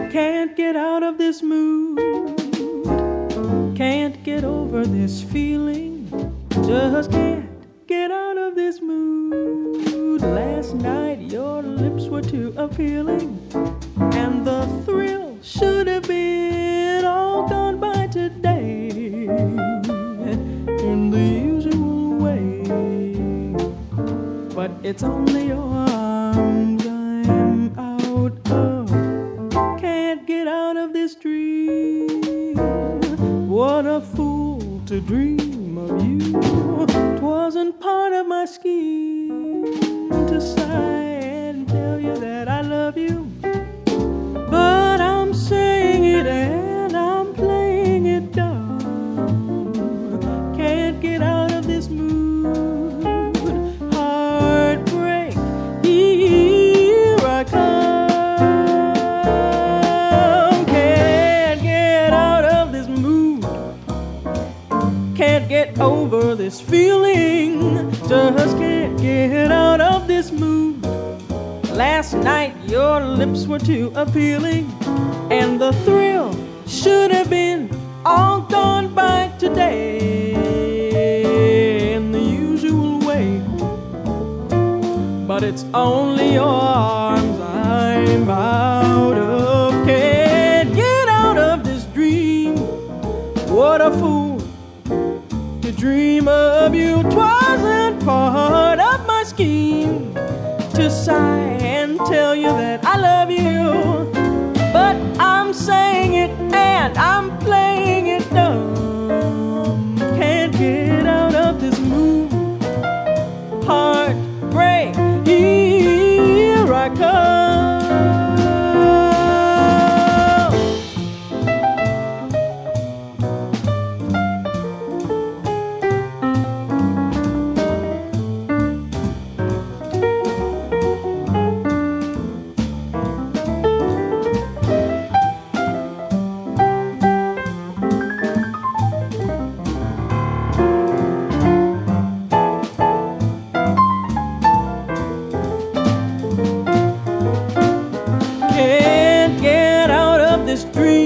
Can't get out of this mood. Can't get over this feeling. Just can't get out of this mood. Last night your lips were too appealing, and the thrill should have been all gone by today in the usual way. But it's only your arms I'm out of. Can't get out of this dream. What a fool to dream of you. 'Twasn't part of my scheme to sigh and tell you that I love you. But I'm saying it and I'm playing it dumb. Can't get out of this mood. Heartbreak, here I come. Can't get out of this mood. Can't get over this feeling. Just can't get out of this mood. Last night your lips were too appealing, and the thrill should have been all gone by today in the usual way. But it's only your arms I'm out of. Can't get out of this dream. What a fool to dream of you. 'Twasn't part of my scheme to sigh and tell you that I love you. But I'm saying it and I'm playing it dumb. Can't get out of this mood. Heartbreak, here I come. Can't get out of this dream.